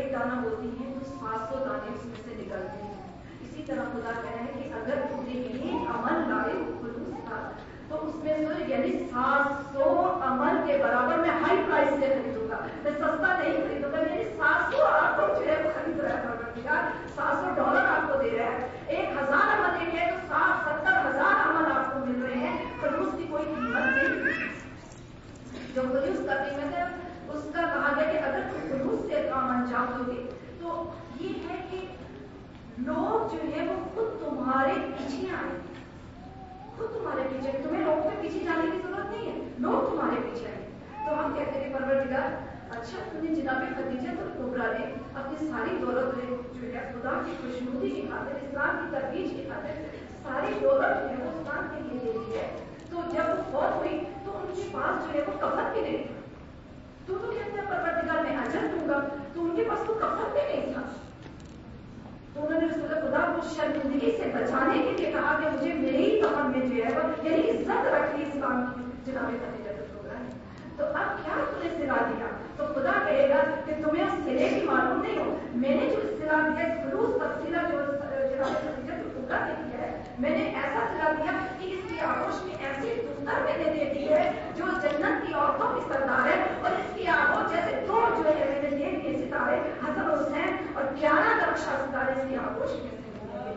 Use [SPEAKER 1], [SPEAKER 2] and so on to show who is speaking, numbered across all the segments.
[SPEAKER 1] ایک دانہ ہوتی ہیں تو 700 دانے اس میں سے نکلتے ہیں. اسی طرح خدا کہہ رہے ہیں کہ اگر تم نے ایک عمل لائے خلوص کا تو اس میں سے یعنی 700 عمل کے برابر میں ہائی پرائس سے خریدوں گا. میں سستا نہیں خریدوں گا. یعنی 700 آپ کو جو ہے وہ خرید رہا ہے پروردگار. $700 آپ کو دے رہا ہے. 1000 عمل دیں گے تو 60-70 ہزار عمل آپ کو مل رہے ہیں. خلوص کی کوئی قیمت نہیں. جو خلوص کا قیمت ہے اس کا کہا گیا کہ اگر تم خلوص سے کام انجام دو گے تو یہ ہے کہ لوگ جو ہے وہ خود تمہارے پیچھے آئیں گے. خود تمہارے پیچھے. تمہیں لوگوں کے پیچھے جانے کی ضرورت نہیں ہے. لوگ تمہارے پیچھے آئیں گے. تو ہم کہتے ہیں پروردگار اچھا تم نے جناب خدیجہ الکبریٰ نے اپنی ساری دولت جو ہے خدا کی خوشنودی کی خاطر اسلام کی ترویج کی خاطر ساری دولت جو ہے وہ اسلام کے لیے دے دی ہے. تو جب وہ فوت ہوئی تو ان کے پاس جو ہے وہ کفن بھی نہیں تھا. تو کہتے ہیں پروردگار میں اجر دوں گا. تو ان کے پاس تو کفن بھی نہیں تھا. تو انہوں نے رسول خدا کو شرمندگی سے بچانے کے لیے کہا کہ مجھے میرے ہی کفن میں جو ہے وہ یعنی عزت رکھی اسلام کی جناب خدیجہ الکبریٰ نے. تو اب کیا تم نے سلا دیا؟ تو خدا کہے گا کہ تمہیں اس سلے کی معلوم نہیں ہو. میں نے جو سلا دیا خلوص کا سلا جو جناب خدیجہ الکبریٰ نے دیا ہے میں نے ایسا سلا دیا کہ اس کی آغوش میں ایسی دختر میں نے دے دی ہے جو جنت کی عورتوں کی سردار ہے. اور اس کی آغوش جیسے دو جو ہے میں نے دے دیے ستارے حسن حسین اور 11 درخشاں ستارے اس کی آغوش میں سے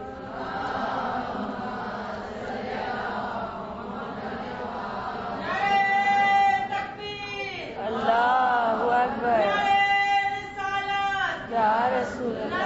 [SPEAKER 2] اللہ اکبر. یا رسول اللہ.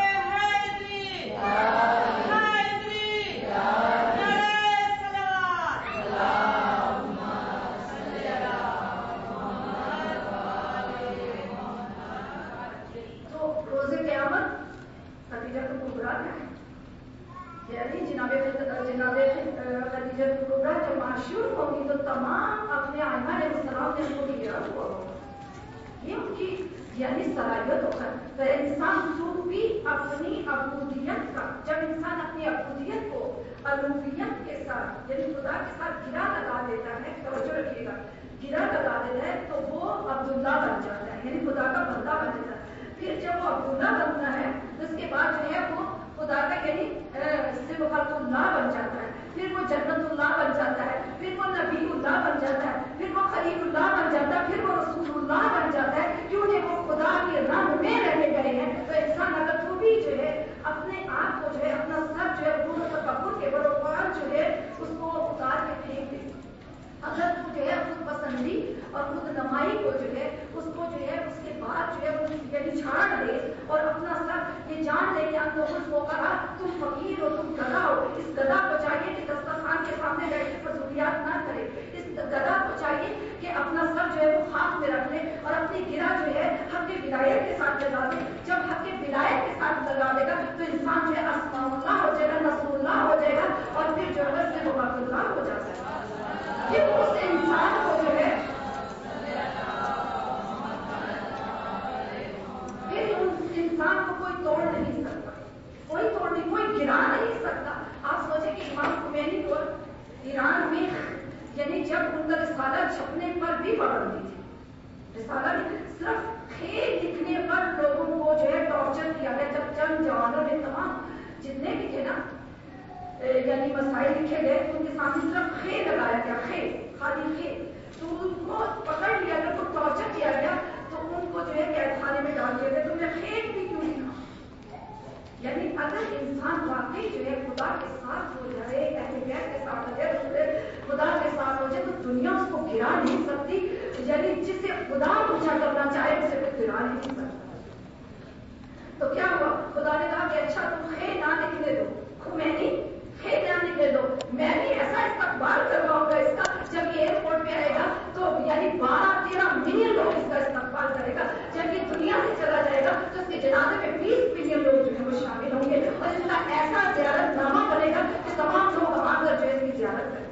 [SPEAKER 1] خدیجہ الکبریٰ جب معشور ہوگی تو تمام اپنے آئمہ علیہ السلام نے ان کو گرا ہوا ہوگا. یہ ان کی یعنی صلاحیت ہوگا. تو انسان خود بھی اپنی عبودیت کا جب انسان اپنی عبودیت کو الوہیت کے ساتھ یعنی خدا کے ساتھ گرا لگا دیتا ہے. توجہ رکھیے گا. گرا لگا دیتا ہے تو وہ عبداللہ بن جاتا ہے یعنی خدا کا بندہ بن جاتا ہے. پھر جب وہ عبداللہ بنتا ہے تو اس کے بعد جو ہے وہ خدا کا یعنی صفت اللہ بن جاتا ہے. پھر وہ جنت اللہ بن جاتا ہے. پھر وہ نبی اللہ بن جاتا ہے. پھر وہ خلیل اللہ بن جاتا ہے. پھر وہ رسول اللہ بن جاتا ہے. کیونکہ وہ خدا کے رنگ میں رہے گئے ہیں. تو انسان اگر وہ بھی جو ہے اپنے آپ کو جو ہے اپنا سر جو ہے وہ تکبر کے بروپار جو ہے اس کو اتار کے پھینک دے. اگر وہ جو ہے خود پسندی اور خود نمائی کو جو ہے اس کو جو ہے اس کے بعد جو ہے وہ یعنی چھاڑ دے اور اپنا سر یہ جان لے کہ آپ لوگوں کو کہا تم فقیر ہو تم گدھا ہو. اس گدھا کو چاہیے کہ دسترخوان کے سامنے بیٹھ کے فضولیات نہ کرے. اس گدھا کو چاہیے کہ اپنا سر جو ہے وہ خاک میں رکھ لے اور اپنی گرہ جو ہے حق ولایت کے ساتھ لگا دے. جب حق ولایت کے ساتھ لگا دے گا تو انسان جو ہے اسماء اللہ ہو جائے گا رسول اللہ ہو جائے گا اور پھر جو ہے سے عبد اللہ ہو جاتا ہے. یہ اس انسان کو جو ہے پھر اس انسان کو کوئی توڑ نہیں سکتا. کوئی توڑ نہیں. کوئی گرا نہیں سکتا. آپ سوچیں کہ امام خمینی کو ایران میں یعنی جب ان کا رسالہ چھپنے پر بھی پابندی تھی. رسالہ صرف کھیل لکھنے پر لوگوں کو جو ہے ٹارچر کیا گیا. جب چند جوانوں نے تمام جتنے بھی تھے نا یعنی مسائل لکھے گئے ان کے سامنے صرف خیر لگایا گیا. خیر خالی خیر. تو ان کو پکڑ لیا گیا. تو ٹارچر کیا گیا. تو ان کو جو ہے قید خانے میں ڈال دیا گیا. تم نے خیر بھی کیوں لکھا؟ یعنی اگر انسان واقعی جو ہے خدا کے ساتھ ہو جائے اہل بیت کے ساتھ ہو جائے خدا کے ساتھ ہو جائے تو دنیا اس کو گرا نہیں سکتی. یعنی جسے خدا اونچا کرنا چاہے اسے کوئی گرا نہیں سکتا. تو کیا ہوا؟ خدا نے کہا کہ اچھا تم خیر نہ لکھنے دو. خمینی خیر نہ لکھنے دو. میں بھی ایسا استقبال کرواؤں گا اس کا. جب یہ ایئرپورٹ پہ آئے گا تو یعنی 12-13 ملین لوگ اس کا استقبال کرے گا. جب یہ دنیا سے چلا جائے گا تو اس کے جنازے میں 20 ملین لوگ جو ہے وہ شامل ہوں گے اور اس کا ایسا زیارت نامہ بنے گا کہ تمام لوگ آ کر جو ہے اس کی زیارت کریں.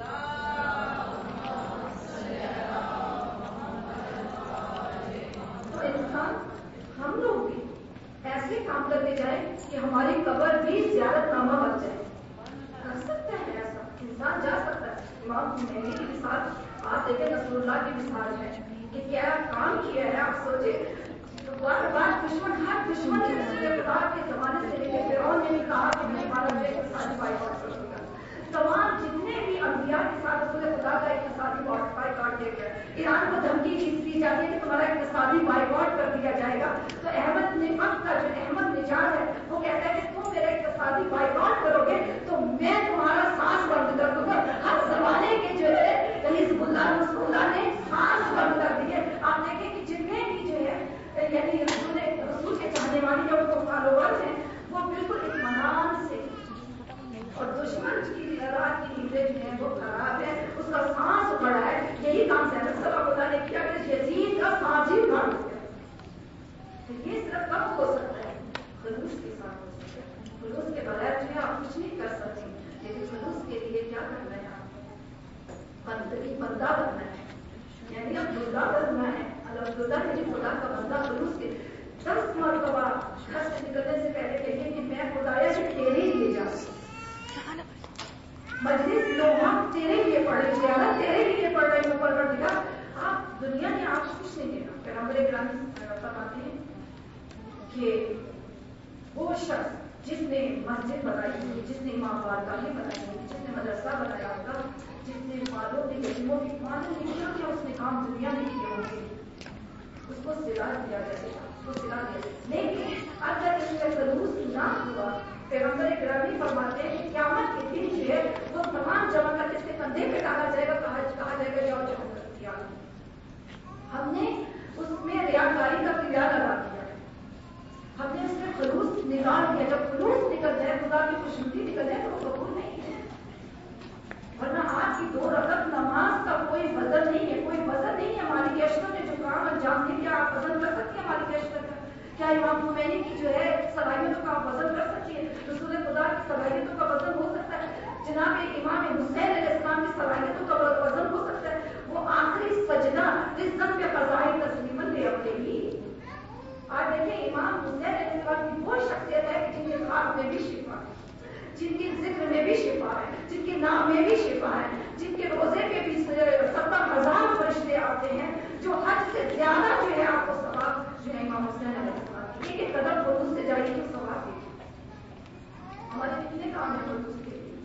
[SPEAKER 1] تو انسان ہم لوگ بھی ایسے کام کرتے جائیں کہ ہماری قبر بھی زیارت نامہ بن جائے. کر سکتا ہے ایسا انسان جا سکتا ہے. امام خمینی کی مثال آپ دیکھیں رسول اللہ کی مثال ہے کہ کیا کام کیا ہے. آپ سوچیں تو بار بار دشمن ہر دشمن نے خدا کے زمانے سے لے کے فرعون نے بھی کہا کہ میں تمہارا جو اقتصادی بائیکاٹ کروں گا. تمام جتنے بھی انبیاء کے ساتھ رسول خدا کا اقتصادی بائیکاٹ دیا گیا. ایران کو دھمکی دی جاتی ہے کہ تمہارا اقتصادی بائیکاٹ کر دیا جائے گا. تو احمد نعمت کا جو احمد نژاد ہے وہ کہتا ہے کہ تم میرا اقتصادی بائیکاٹ کرو گے تو میں تمہارا سانس بند کر دوں گا. ہر زمانے کے جو ہے حزب اللہ رسول اللہ نے سانس بند کر دی ہے. آپ دیکھیں کہ جتنے بھی جو ہے یعنی رسول کے چاہنے والی جو فالوورز ہیں وہ بالکل اطمینان سے, اور دشمن کی رات کی نیندیں جو ہیں وہ خراب ہے, اس کا سانس اکھڑا ہے. یہی کام حضرت صلی اللہ علیہ نے کیا کہ یزید کا سانس ہی اکھڑ دیا. یہ صرف کب ہو سکتا ہے؟ خلوص کے ساتھ ہو سکتا ہے. خلوص کے بغیر جو ہے آپ کچھ نہیں کر سکتے. لیکن خلوص کے لیے کیا کرنا ہے؟ بندگی بندہ بننا ہے, یعنی عبداللہ بننا ہے. عبداللہ یعنی خدا کا بندہ. خلوص کے 10 مرتبہ گھر سے نکلنے سے پہلے کہیے کہ میں خدایا سے تیرے لیے جا رہی ہوں, مجلس لوگ تیرے لیے پڑھ رہے ہیں, تیرے لیے پڑھ رہے ہیں. پروردگار آپ دنیا نے آپ کو کچھ نہیں دینا. پیغمبر گرامی فرماتے ہیں کہ وہ شخص جس نے مسجد بنائی ہوئی, جس نے امام بارگاہیں بنائی ہوئی, جس نے مدرسہ بنایا ہوگا, جس نے والوں کی یتیموں کی معلوم نہیں کیا اس نے کام دنیا میں کیے ہوں گے, اس کو سلا دیا جائے گا, اس کو سلا دیا. لیکن اگر اس میں خلوص نہ ہوا, پیغمبر گرامی فرماتے ہیں کہ قیامت کے دن جو ہے وہ تمام جمع کر کے اس کے کندھے پہ ڈالا جائے گا, کہا جائے گا جاؤ جاؤ کیا ہم نے اس میں ریاکاری کا کریا لگا دیا, ہم نے اس میں خلوص نکال دیا. جب خلوص نکل جائے, خدا کی خوشنودی نکل جائے تو وہ قبول نہیں ہے. ورنہ آپ کی 2 رکعت نماز کا کوئی وزن نہیں ہے, کوئی وزن نہیں ہے. ہماری کیشتوں نے جو کام انجام دیا, کیا آپ وزن کر سکتے ہیں ہماری کیشتوں کا؟ کیا امام خمینی کی جو ہے صلاحیتوں کا آپ وزن کر سکتی ہے؟ رسول خدا کی صلاحیتوں کا وزن ہو سکتا ہے؟ جناب امام حسین علیہ السلام کی صلاحیتوں کا وزن ہو سکتا ہے؟ وہ آخری سجدہ رزق کے فضائل تسلیمن لے اپنے ہی. آج دیکھیں امام حسین علیہ السلام کی وہ شخصیت ہے کہ جن کے خواب میں بھی شفا ہے, جن کے ذکر میں بھی شفا ہے, جن کے نام میں بھی شفا ہے, جن کے روزے میں بھی 70,000 فرشتے آتے ہیں, جو حج سے زیادہ جو ہے آپ کو ثواب جو ہے امام حسین علیہ السلام کی. ایک قدم خلوص سے جائیے تو ثواب دیجیے. ہمارے کتنے کام ہیں خلوص کے لیے؟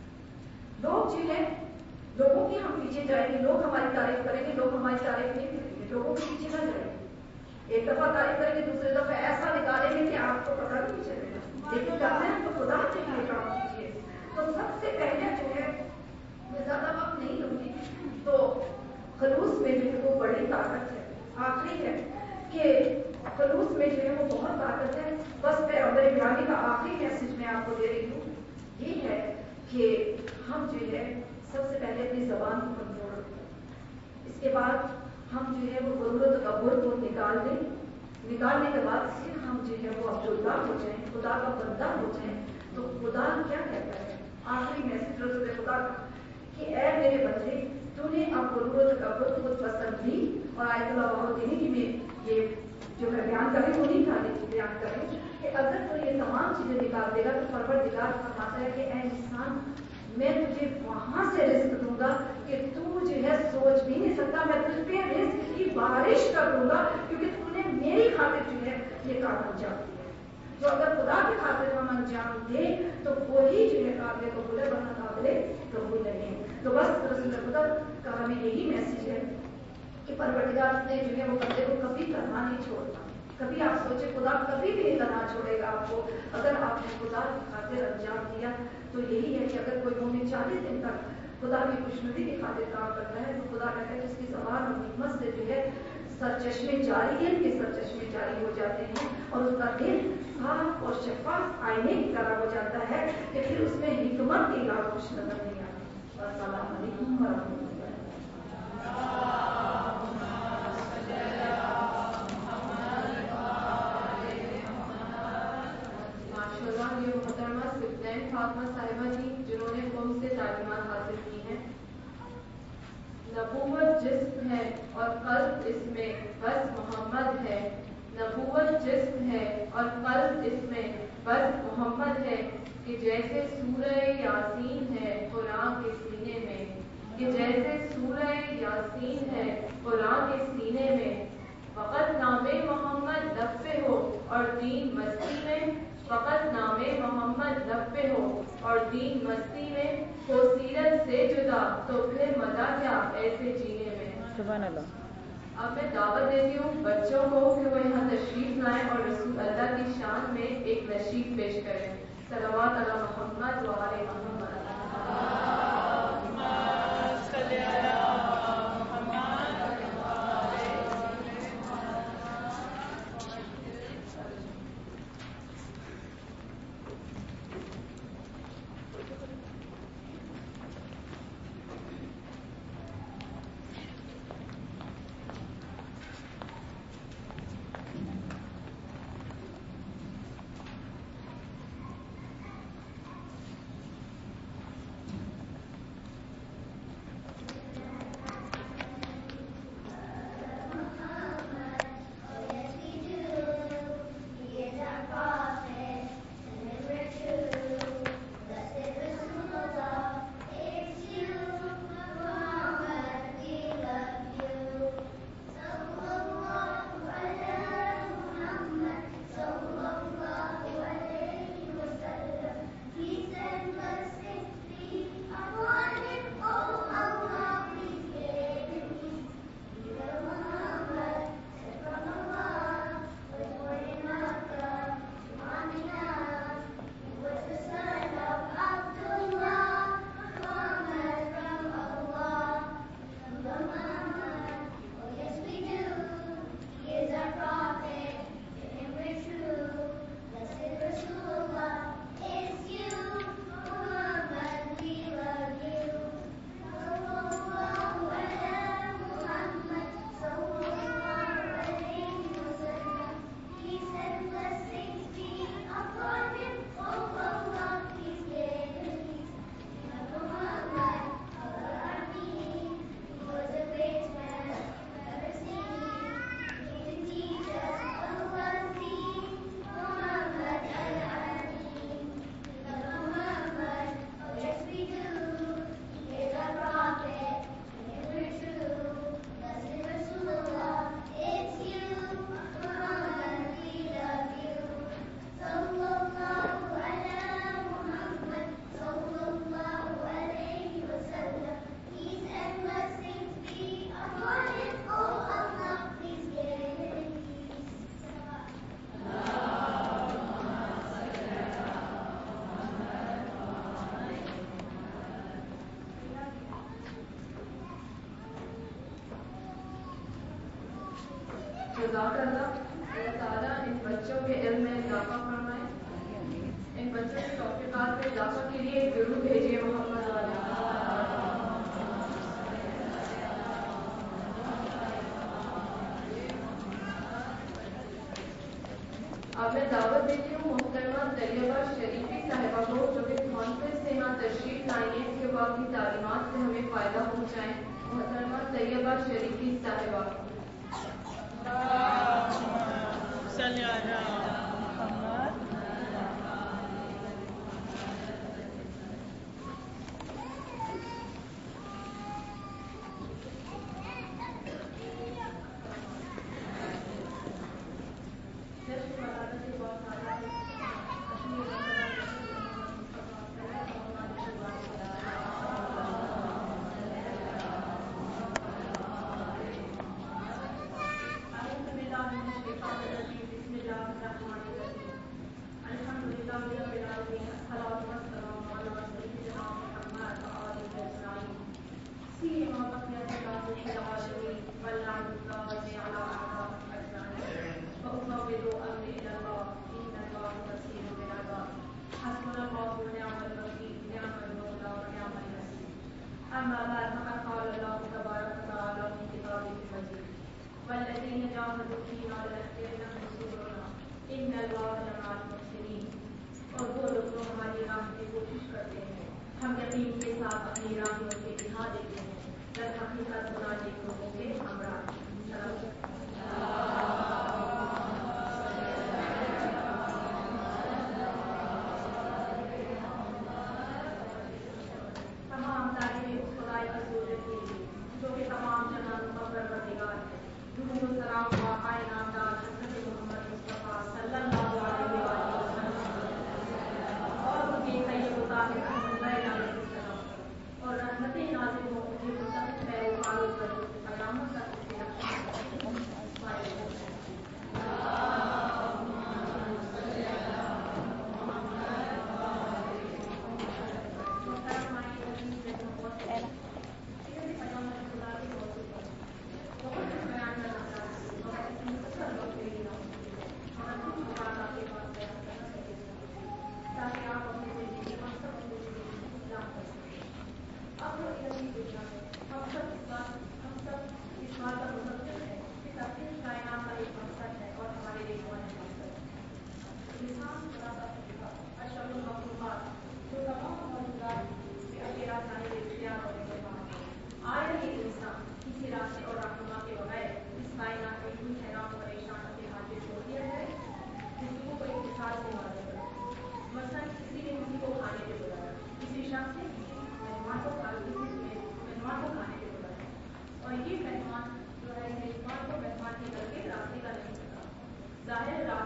[SPEAKER 1] لوگ جو ہے لوگوں کی ہم پیچھے جائیں گے, لوگ ہماری تعریف کریں گے, لوگ ہماری تعریف نہیں کریں گے, لوگوں کے پیچھے نہ جائیں گے. ایک دفعہ تعریف کریں گے, دوسرے دفعہ ایسا نکالیں گے کہ آپ کو پتہ نہیں چلے گا. لیکن کرتے ہیں تو خدا کے لیے کام کیجیے. تو سب سے پہلے جو ہے میں زیادہ وقت نہیں لوں گی, تو خلوص میں جو ہے وہ بڑی طاقت ہے. آخری ہے کہ خلوص میں جو ہے وہ بہت طاقت ہے. بس پیغمبر گرامی کا آخری میسج میں آپ کو دے رہی ہوں, یہ ہے کہ ہم جو ہے سب سے پہلے اپنی زبان کو کنٹرول رکھیں. اس کے بعد ہم جو ہے وہ غرور و تکبر کو نکال دیں. نکالنے کے بعد پھر ہم جو ہے وہ عبداللہ ہو جائیں, خدا کا بندہ ہو جائیں. تو خدا کیا کہتا ہے آخری میسج رسول خدا کا کہ اے میرے بندے, تو نے اب غرور و تکبر خود پسند لی. اور آیت اللہ الدین کی میں یہ جو میں بیان کر رہی ہوں نہیں تھا بیان کر رہی ہوں کہ اگر تو یہ تمام چیزیں نکال دے گا تو پروردگار فرماتا ہے کہ اے انسان, میں تجھے وہاں سے رزق دوں گا کہ تو جو ہے سوچ بھی نہیں سکتا. میں تجھ پہ رزق کی بارش کر دوں گا کیونکہ تو نے میری خاطر جو ہے یہ کام انجام دیا. تو اگر خدا کی خاطر ہم انجام دیں تو وہی جو ہے قابل قبول ہے, ورنہ قابل قبول نہیں. تو بس رسول خدا کا ہمیں یہی میسج ہے کہ پروردگار نے جو ہے وہ بندے کو کبھی کرنا نہیں چھوڑتا. کبھی آپ سوچے خدا کبھی بھی نہیں کرنا چھوڑے گا آپ کو, اگر آپ نے خدا کی خاطر انجام دیا. تو یہی ہے کہ اگر کوئی مومن 40 دن تک خدا کی خوشنودی کی خاطر کام کرتا ہے تو خدا کہتا ہے جس کی زبان اور حکمت سے جو ہے سرچشمے جاری ہے کہ سرچشمے جاری ہو جاتے ہیں, اور اس کا دل صاف اور شفاف آئینے کی طرح ہو جاتا ہے کہ پھر اس میں حکمت کی لاکھ کچھ نظر نہیں آتی. السلام علیکم ورحمۃ اللہ.
[SPEAKER 3] یہ محترمہ سفنین فاطمہ صاحبہ جی جنہوں نے قوم سے تعلیمات حاصل کی ہیں. نبوت جسم ہے اور قلب اس میں بس محمد ہے. نبوت جسم ہے اور قلب اس میں بس محمد ہے. کہ جیسے سورہ یاسین ہے قرآن کے سینے میں, کہ جیسے سورہ یاسین ہے قرآن کے سینے میں. فقط نام محمد لب پہ ہو اور دین مستی میں فقط نام محمد لب پہ ہو، اور دین مستی میں ہو سیرت سے جدا، تو پھر مزہ کیا ایسے جینے میں۔
[SPEAKER 2] سبحان اللہ۔
[SPEAKER 3] اب میں دعوت دیتی ہوں بچوں کو کہ وہ یہاں تشریف لائیں اور رسول اللہ کی شان میں ایک نشید پیش کریں۔ صلوات علی محمد و آل محمد۔ جزاک اللہ تعالیٰ ان بچوں کے علم میں اضافہ فرمائے، ان بچوں کے توفیقات میں اضافہ کے لیے ضرور بھیجیے محمد والے۔ اب میں دعوت دیتی ہوں محترمہ طیبہ شریفی صاحبہ کو، جو کہ کانفرنس سے یہاں تشریف لائیں ہیں کہ وہ اپنی تعلیمات سے ہمیں فائدہ پہنچائیں۔ محترمہ طیبہ شریفی صاحبہ۔ اور وہ لوگ جو ہماری راہ کی کوشش کرتے ہیں، ہم یقین کے ساتھ اپنی راہوں کے دکھا دیتے ہیں، در حقیقت بنانے لوگوں کے ہمراہ۔ تمام تعریفیں اس خدائے رسول کے لیے جو کہ تمام جہانوں کا پروردگار ہے۔ درود و سلام و کائنات حضرت محمد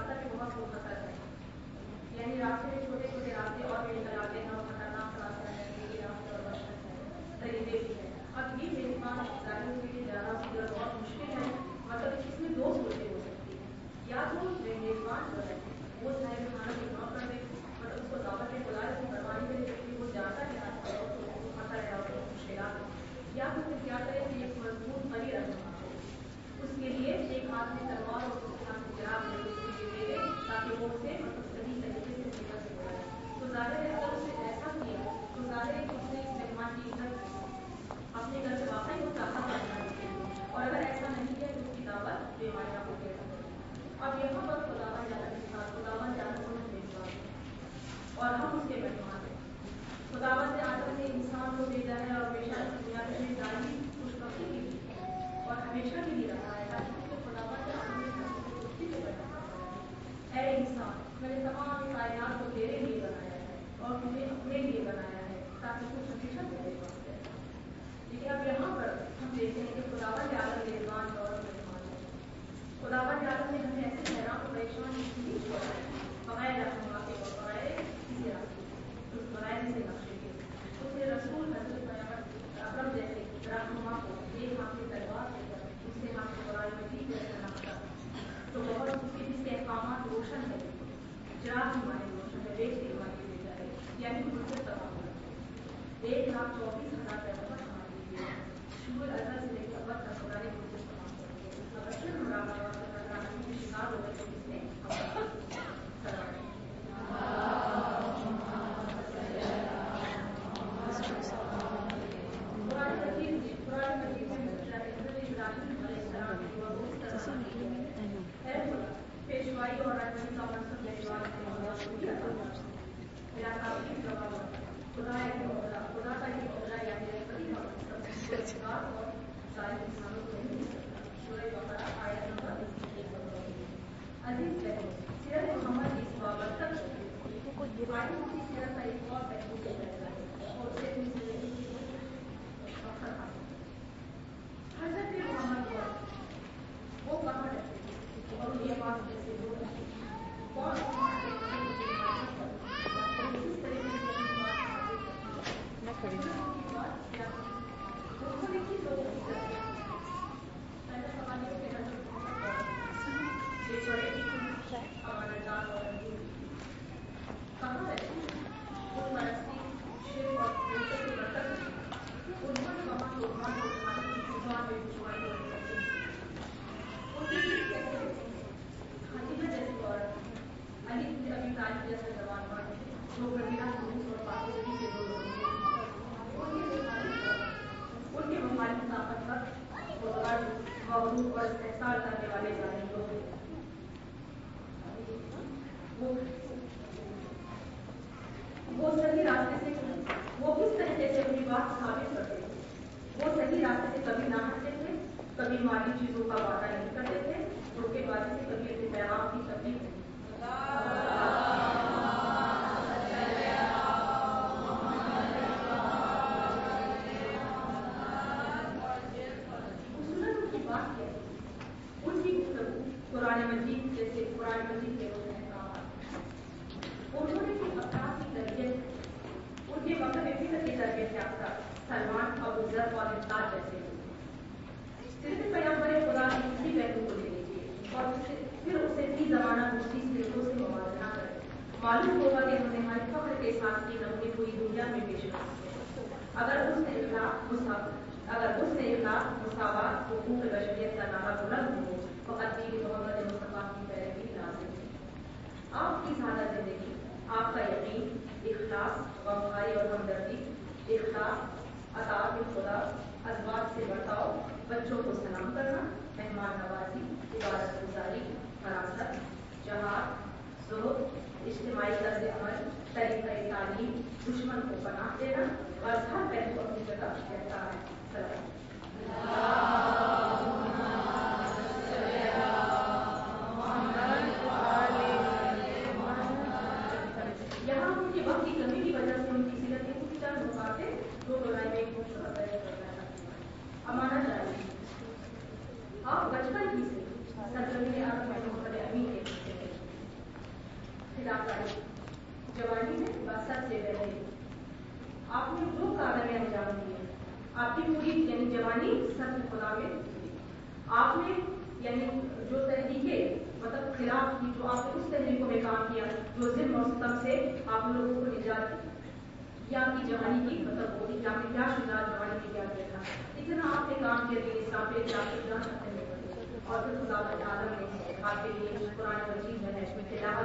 [SPEAKER 1] راستہ بھی بہت خطر ہے، یعنی راستے میں چھوٹے چھوٹے راستے اور بھی نکل آتے ہیں اور خطرناک راستہ ہے، یہ راستے اور وحشت ہے، طریقے بھی ہے. اب یہ میزبان ظاہر کے لیے جانا سیدھا بہت مشکل ہے. مطلب اس میں دو صورتیں ہو سکتی ہیں، یا تو میزبان جو ہے وہ صاحب کھانا اگنور کر دے، مطلب اس کو دعوت کے بلائے اس کی پرواہ نہیں کرے کہ وہ جاتا ہے آپ کا وقت اس کو خطر ہے اور بہت مشکلات ہے. یا پھر کیا کرے کہ ایک مضبوط پری رہنما ہو، اس کے لیے ایک ہاتھ میں تلوار اور اس کے ہاتھ میں جراب ہے اس کے لیے دے دے تاکہ وہ اسے مطلب صحیح طریقے سے سیکھا سکتا ہے. تو ظاہر ہے اگر اس نے ایسا کیا تو ظاہر ہے کہ اس نے اس مہمان کی عزت کی، اپنے گھر سے واقعی وہ چاہتا کرنا ہے، اور اگر ایسا نہیں ہے تو اس کی دعوت بے معنی ہو گئی. اب یہاں پر خداوند عالم کے ساتھ خداوند عالم کو ہم میزبان ہیں اور ہم اس کے مہمان ہیں. خداوند عالم نے انسان کو بھیجا ہے اور ہمیشہ اس دنیا میں داری خوشبختی کے لیے اور ہمیشہ کے لیے رہا ہے تاکہ خداوند عالم نے ہم سے دوستی کو بنایا. اے انسان، میں نے تمام کائنات کو تیرے لیے بنایا ہے اور تمہیں اپنے لیے بنایا ہے تاکہ تو ہمیشہ میرے پاس رہے. لیکن اب یہاں پر ہم دیکھتے ہیں کہ خداوند عالم میزبان اور مہمان ہے. خداوند عالم نے ہمیں ایسے حیران و پریشان نہیں چھوڑا ہے بغیر رہنما کے اور بغیر کسی راستے کے، بغیر کسی نقشے کے. اس نے رسول حضرت اکرم جیسے رہنما کو ایک ہاتھ میں تلوار دے کر دوسرے ہاتھ میں قرآن مجید جیسے نقشہ تو بہت اس کے جس کے احکامات روشن ہے، چراغ ہمارے روشن ہے، بیچ کے ہمارے بھیجا ہے، یعنی حجت تمام کرتے 1,24,000 پیغمبر ہمارے لیے شروع ازل سے لے کر اب تک خدا نے حجت تمام کرتی ہے. اس کا بچن ہمارا شکار ہو گئے جس نے پیشوائی اور رہنمائی کا منصب خدا کا یہ عہدہ یعنی رہبری کا منصب اور سارے انسانوں کو نہیں مل سکتا. سورہ بقرہ آیت نمبر 1. عزیز بہنوں، سیرت محمد اس بابت تک آئے کی سیرت کا ایک اور پہلو پیش کرتا ہے اور اسے اپنی زندگی کی مقصد حاصل ہے. حضرت محمد وہ کہاں رہتے تھے اور ان کے پاس کیسے لوگ ہیں، کون کس طریقے سے اپنی بات ثابت کرتے ہیں، بات کیا انہوں نے کن لوگوں کی طرف پہلا سوال یہ کہ حضرت محمد یہ بڑے امانتدار اور امین کہاں رہتے ہیں، خود پرستی شرک اور دوسرے کے برکت انہوں نے وہاں قربان اور کھانے کی زبان میں پچھوائی اور کرتے ہیں. ان کی چیز کیسے رہتی ہے، خدیجہ جیسی عورت، علی بن ابی طالب جیسے جوان مرد جو کبیرہ خلوص اور پاکیزگی سے دو لوگوں کے ان کے مخالف طاقتور اور غرض مغلوب اور استحصال کرنے والے ظالم لوگ وہ صحیح راستے سے وہ کس طریقے سے اپنی بات ثابت کرتے تھے. وہ صحیح راستے سے کبھی نہ ہٹتے تھے، کبھی مالی چیزوں کا وعدہ نہیں کرتے تھے، دھوکے بازی سے کبھی اپنے پیغام کی تبدیل نہیں. خصوصاً کی بات کیا ان کی گفتگو قرآن مجید جیسے قرآن مجید کے روز احکامات انہوں نے بھی افراد کی تربیت ان کے وقت میں فکر کی تربیت یافتہ سلمان ابو ذر اور امتاز جیسے صرف پیغمبر خدا کی اسی پہلو کو لے لیجیے اور پھر اسے بھی زمانہ دوسری صرفوں سے موازنہ کرے. معلوم ہوگا کہ ہم نے ہر فخر کے ساتھ کی نمونے پوری دنیا میں پیش کر اگر اس نے اخلاق مساوات حقوق بشریت کا نعرہ بلند ہو فقط دین محمد مصطفیٰ کی پیروی لازم ہے. آپ کی سادہ زندگی، آپ کا یقین، اخلاص، وفاداری اور ہمدردی، اخلاق، اطاعت خدا، ازواج سے برتاؤ، بچوں کو سلام کرنا، مہمان نوازی، عبادت گزاری، فراست، جہاد، زہد، اجتماعی طرز عمل، طریقہ تعلیم، دشمن کو پناہ دینا اور ہر پہلو اپنی جگہ کہتا ہے. یہاں ان کے وقت کی کمی کی وجہ سے ان کی سیرت کے کچھ چند نکاتے دو لائن میں ایک دوسرے کا بیان کرنا چاہتی ہوں. امانت داری، آپ بچپن ہی سے سرزمین عرب میں محمد امین کے حصے ہیں. तारीफ जवानी में बसत से पहले आपने जो कारनामे अंजाम दिए, आपकी पूरी यानी जवानी सत्य खुदा में थी। आपने यानी जो तहरीके मतलब खिलाफ की, जो आपने उस तहरीकों में काम किया जो जुल्म और सितम से आप लोगों को निजात दी, ये आपकी जवानी की मतलब वो थी कि आपने क्या शुजात जवानी में क्या किया था। इतना आपने काम किया दीन इस्लाम पे कि आपकी जान खत्म नहीं पड़ी। और फिर खुदा आलम ने आपके लिए कुरान मजीद में है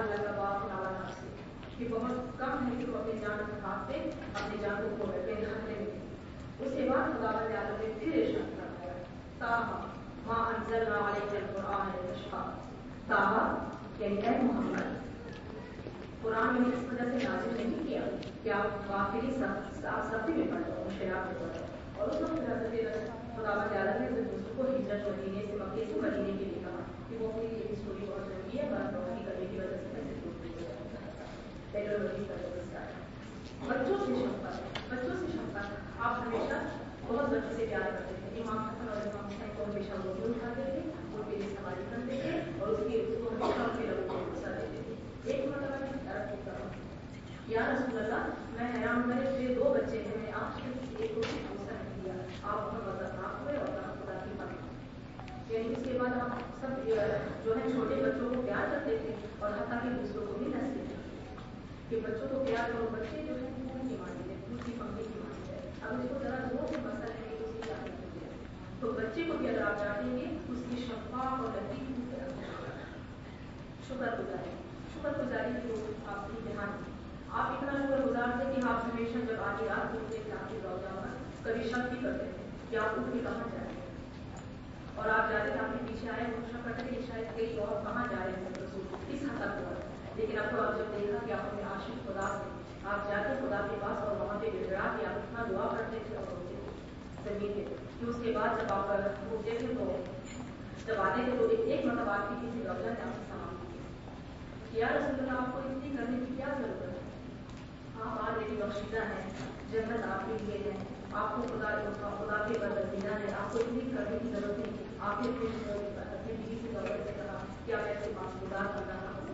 [SPEAKER 1] कि बहुत कम है कि वो अपनी जान के हाथ से अपनी जान को खो बैठे खतरे में। उसके बाद खुदा आलम ने फिर इरशाद फरमाया ताहा मा अंज़लना अलैकल कुरान लितशक़ा, ताहा यानी ऐ मोहम्मद, कुरान में इस वजह से नाज़िल नहीं किया कि आप आखिरी सफ़े में पढ़ लो, मुश्किलात में पढ़ो। और उस वक्त हज़रत खुदा आलम ने जब उसको हिजरत मदीने से मक्के से मदीने के लिए कहा कि वो अपनी ये स्टोरी बहुत जरूरी है, बर्बादी करने की वजह से कैसे टेक्नोलॉजी का बच्चों से शफकत आप हमेशा बहुत बच्चों से प्यार करते थे। इमाम हसन और इमाम हुसैन को हमेशा रोटी उठाते थे, उनके लिए सवारी करते थे और उसको हमेशा उनके लोगों को गुस्सा देते थे। एक मतलब या रसूल अल्लाह, मैं हैरान, मेरे 2 बच्चे हैं, मैंने आपसे किसी एक को भी गुस्सा नहीं दिया, आप बहुत मददगार हुए और आप खुदा की बात। यानी उसके बाद आप सब जो है छोटे बच्चों को प्यार करते थे और हत्ता के दूसरों को भी नसीहत कि बच्चों को प्यार करो। बच्चे जो है फूल की मानी है, फूल की पंखी की मानी है। अब इसको जरा जोर से मसल है तो उसकी क्या है, तो बच्चे को भी अगर आप डांटेंगे उसकी शफाफ और लतीफ शुक्रगुजारी को आप इम्तिहान, आप इतना शुक्रगुजार थे कि आप हमेशा जब आधी रात को उठते थे आपकी जाओ कभी शक भी करते थे कि आप उठ के कहाँ जा रहे हैं, और आप जाते थे आपके पीछे आए और शक करते कि शायद कई और कहाँ जा रहे हैं रसूल, इस हद तक हुआ। लेकिन अब तो आप जब देखा कि आप अपने आशिक खुदा से आप जाते खुदा के पास और वहाँ पे गिड़गिड़ा के आप इतना दुआ करते थे और रोते थे जमीन पे कि उसके बाद जब आप रोते थे तो जब आते थे तो एक मतलब आपकी किसी गवला ने आपसे सलाम किया, रसूलुल्लाह आपको इतनी करने की क्या जरूरत है, आप ऑलरेडी बख्शीदा हैं, जन्नत आपके लिए है, आपको खुदा के बरगजीदा है, आपको इतनी करने की जरूरत नहीं। आपने अपनी बीवी से गौरव से कहा कि आप ऐसे पासगुजार करना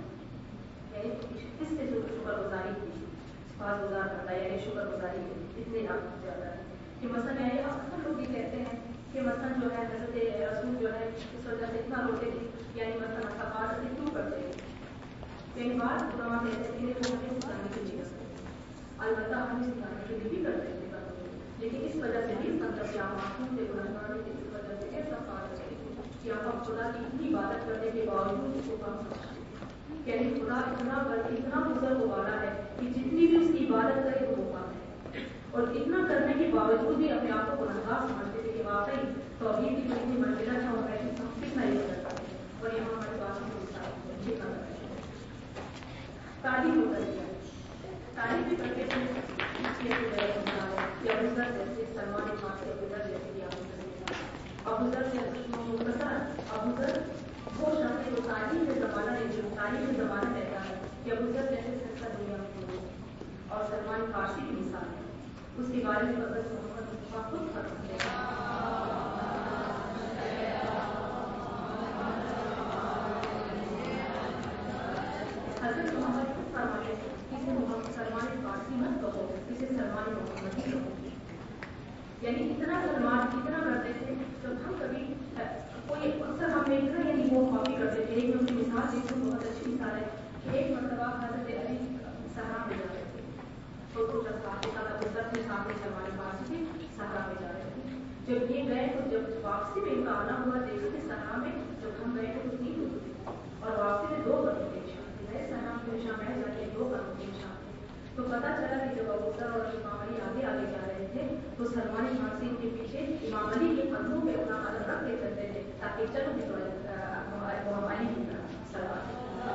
[SPEAKER 1] इससे शुक्रगुजारी की पासगुजार करता है, यानी शुक्रगुजारी इतने आप ज्यादा है कि मसलन है अक्सर लोग ये कहते हैं कि मसलन जो है हज़रत रसूल जो है इस वजह से इतना रोते थे, यानी मसलन सफात से क्यों करते थे, कई बार उलमा कहते थे वो हमें सिखाने के लिए करते थे, अलबत्ता हमें सिखाने के लिए भी करते थे, लेकिन इस वजह से भी मतलब कि आप मासूम से गुनहगार थे, इस वजह से ऐसा फार कि आप खुदा की इतनी इबादत करने के बावजूद उसको कम समझते, यानी खुदा इतना बुजुर्ग वाला है कि जितनी भी उसकी इबादत करे वो पाता है, और इतना करने के बावजूद भी अपने आप को गुनहगार समझते थे कि वाकई तौहीद की जो इतनी मंजिला था वो ऐसी कितना ही करता है। और यहाँ हमारे पास तारीफ होता है, तारीफ भी करके अबूजर जैसे सलमान खान से अबूजर जैसे कि अबूजर से अबूजर वो शख्स जो तारीफ में जमाना रहता है कि अबूजर जैसे सच्चा दुनिया में और सलमान फारसी की मिसाल है, उसके बारे में हज़रत मोहम्मद मुस्तफा खुद फरमाते हैं। हज़रत मोहम्मद खुद फरमाते हैं इसे मोहम्मद सलमान फारसी मत कहो, इसे सलमान मोहम्मद ही कहो। यानी इतना सलमान इतना करते थे जब हम कभी कोई अक्सर हम इतना यानी वो कॉपी करते थे। एक उनकी मिसाल देखो बहुत अच्छी मिसाल है कि एक मरतबा हज़रत अली सहरा में जा रहे थे, तो कुछ असहाब के साथ अबूबकर के सामने सलमान फारसी थे, सहरा में जा रहे थे। जब ये गए तो जब वापसी में इनका आना हुआ देखा कि सहरा में जब हम गए थे तो 3 लोग थे और वापसी में 2 कदम के निशान थे, सहरा के निशान में जाके 2 कदम के निशान थे। तो पता चला कि जब अबूबकर और इमाम अली आगे आगे जा रहे थे तो सलमान फारसी के पीछे इमाम अली के कंधों पे अपना कदम रख के चलते थे ताकि चलो भी इमाम अली की तरह सलमान।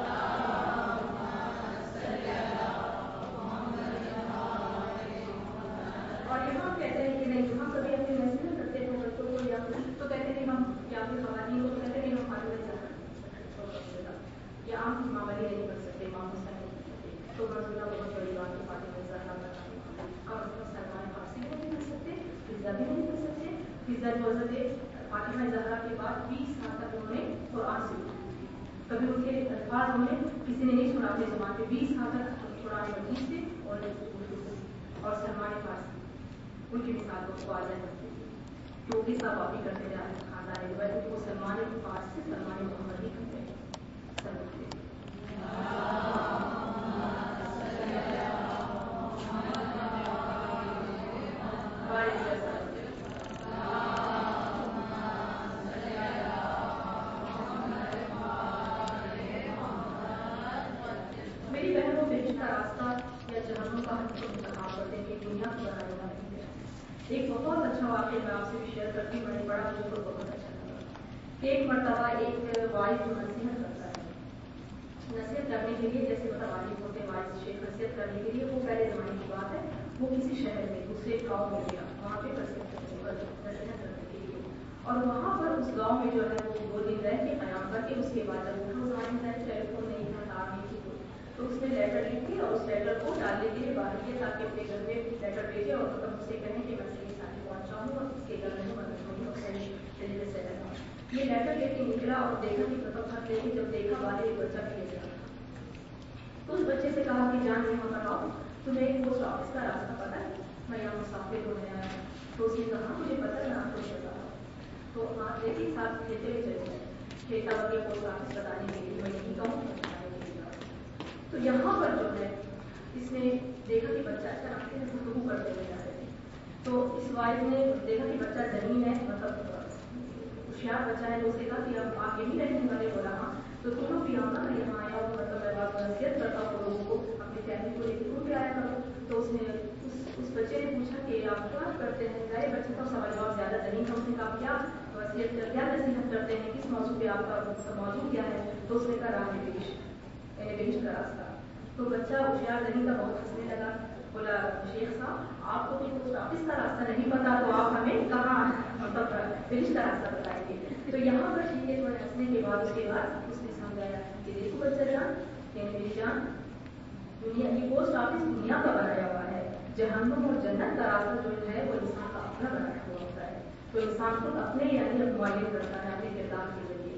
[SPEAKER 1] और यहाँ कहते हैं कि नहीं, हम कभी अपने महसूस करते थे बच्चों को या तो कहते थे हम या फिर खवातीन को कहते थे हम फातिमा या हम इमाम अली नहीं कर सकते, इमाम हुसैन नहीं कर सकते, तो रसूलुल्लाह बहुत बड़ी बात है फातिमा ज़हरा का मतलब सलमान फारसी को नहीं कर सकते, फिजा भी नहीं कर सकते। फिजा जो हज़रत फातिमा ज़हरा के बाद 20 साल तक उन्होंने कुरान सीखा, कभी उनके الفاظ ہمیں کسی نے نہیں سنا اپنے زبان پہ 20 سال تک قرآن مجید سے اور سلمان فارسی ان کی مثال کو واضح کرتے تھے جو کہ سب آپ ہی کرتے جا رہے ہیں خاندان کو سلمان فارسی سے سلمان محمد ہی کرتے ہیں میری بہنوں بہشت کا راستہ یا جہنم کا انتخاب کرتے ہیں کہ دنیا کو بنانے والا نہیں ہے۔ ایک بہت اچھا واقعہ میں آپ سے بھی شیئر کرتی ہوں، میں نے پڑھا مجھے کو بہت اچھا لگا کہ ایک مرتبہ ایک وائز جو نصیحت کرتا ہے، نصیحت کرنے کے لیے جیسے مطلب عالم ہوتے وائز شیخ نصیحت کرنے کے لیے وہ پہلے زمانے کی بات ہے، وہ کسی شہر میں دوسرے گاؤں میں گیا وہاں پہ نصیحت کرنے کے لیے، اور وہاں پر اس گاؤں میں جو ہے وہ 2 دن رہ کے قیام کر کے اس کے بعد جب وہ زمانے میں ٹیلی فون نہیں تھا تار نہیں تھی تو اس نے لیٹر لکھی اور اس لیٹر کو ڈالنے کے لیے باہر کیا تاکہ اپنے گھر میں لیٹر بھیجے اور مطلب اس سے کہیں کہ میں صحیح ساتھی پہنچا ہوں اور اس کے گھر میں طریقے سے رہنا۔ یہ لیٹر لے کے نکلا اور دیکھا کہ مطلب خط لے کے جب دیکھا باہر ایک بچہ بھی لے گیا تو اس بچے سے کہا کہ جان یہاں پر آؤ، تمہیں پوسٹ آفس کا راستہ پتا ہے؟ میں یہاں مسافر ہونے آیا ہوں۔ تو اس نے کہا مجھے پتا ہے، آپ کو بتا رہا ہوں۔ تو آپ دیکھیے ساتھ کھیتے ہوئے چلے گئے کھیتا وغیرہ پوسٹ آفس بتانے کے لیے میں یہی کہوں۔ تو یہاں پر جو ہے اس نے دیکھا کہ بچہ اچھا راستے میں گفتگو کرتے ہوئے جا رہے تھے، تو اس وائز نے دیکھا کہ بچہ ذہین ہے، مطلب ہوشیار بچہ ہے، تو اسے کہا کہ اب آپ یہی رہنے والے، بولا ہاں تو تم لوگ بھی آؤ نا، یہاں آیا ہوں، مطلب میں بات نصیحت کرتا ہوں لوگوں کو، اپنی فیملی کو لے کے تم بھی آیا کرو۔ تو اس نے اس بچے نے پوچھا کہ آپ کیا کرتے ہیں؟ ظاہر بچے کا سوال جواب زیادہ ذہین تھا، اس نے کہا کیا نصیحت کرتے ہیں، کس موضوع پہ آپ کا موضوع کیا ہے؟ تو اس نے کہا راہ بہشت کا راستہ۔ تو بچہ ہوشیار ذہین کا بہت ہنسنے لگا، بولا شیخ صاحب آپ کو بھی پوسٹ آفس کا راستہ نہیں پتا تو آپ ہمیں کہاں مطلب بہشت کا راستہ بتائیں گے؟ تو یہاں پر ٹھیک ہے تھوڑے ہنسنے کے بعد اس نے سمجھایا کہ دیکھو بچہ جان، میری جان، دنیا کی پوسٹ آفس دنیا کا بنایا ہوا ہے، جہنم اور جنت کا راستہ جو ہے وہ انسان کا اپنا بنایا ہوا ہوتا ہے، تو انسان خود اپنے یعنی معین کرتا ہے اپنے کردار کے ذریعے۔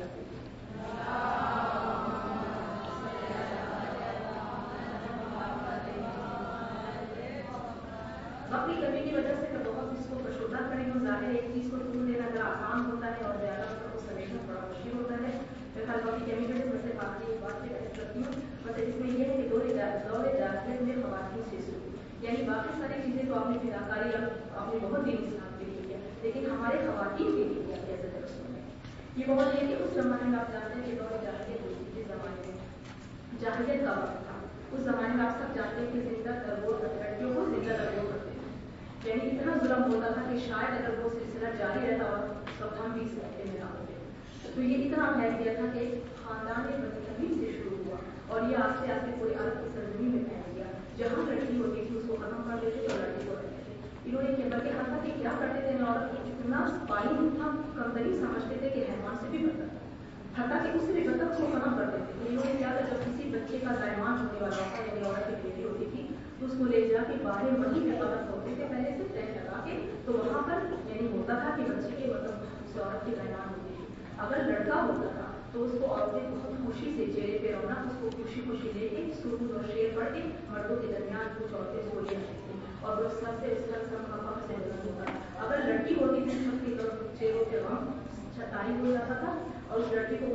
[SPEAKER 1] اپنی کمی کی وجہ سے میں بہت اس کو پرشودا کری ہوں، ظاہر ایک چیز کو ٹون دینا اگر آسان ہوتا ہے اور زیادہ اس کو سمیٹنا بڑا مشکل ہوتا ہے۔ میں خیال باقی کمی کی وجہ سے صرف آخری ایک بات پہ بحث کرتی ہوں، بس اس میں یہ ہے کہ دور جاہلیت میں خواتین سے شروع، یعنی باقی ساری چیزیں تو آپ نے فداکاری آپ نے بہت دین اسلام کے لیے کیا، لیکن ہمارے خواتین کے لیے کیا کیا عزت رسول نے یہ بہت ہے کہ اس زمانے میں آپ جانتے ہیں کہ دور جاہلیت ہوتی تھی، زمانے میں جاہلیت کا وقت تھا، اس زمانے میں آپ سب جانتے ہیں کہ زندہ لڑکیوں کو زندہ لڑکیوں کرتے تھے، یعنی اتنا ظلم ہوتا تھا کہ شاید اگر وہ سلسلہ جاری رہتا اور سب ہم بھی اس ہفتے میں نہ ہوتے، تو یہ اتنا پھیل گیا تھا کہ خاندان بنی تمیم سے شروع ہوا اور یہ آستے آستے پورے عرب کی سرزمین میں پھیل گیا، جہاں لڑکی ہوتی تھی اس کو ختم کر دیتے اور لڑکی کو رکھتے تھے۔ انہوں نے کیا بلکہ حتیٰ کہ کیا کرتے تھے، عورت کو اتنا پانی اتنا کمتری سمجھتے تھے کہ حیوان سے بھی بدتر تھا، حتیٰ کہ اس سے بھی بدتر اس کو ختم کر دیتے تھے۔ انہوں نے کیا تھا، جب کسی بچے کا زائمان ہونے والا ہوتا ہے یعنی عورت کی بیٹی ہوتی تھی تو اس کو لے جا کے باہر وہیں پہ قبر ہوتے تھے پہلے سے ٹینٹ لگا کے، تو وہاں پر یعنی ہوتا تھا کہ بچے کے مطلب اس عورت کی زائمان ہوتی تھی، اگر لڑکا ہوتا تھا تو اس کو عورتیں بہت خوشی سے چہرے پہ رونق، اس کو خوشی خوشی لے کے سرود اور شعر پڑھ کے مردوں کے درمیان کچھ عورتیں سوئی رہتی تھیں اور وہ سب سے اس کا سب کا سے بلند ہوتا ہے۔ اگر لڑکی ہوتی تھی سب کی طرف چہروں پہ غم چھٹائی ہو جاتا تھا اور اس لڑکی کو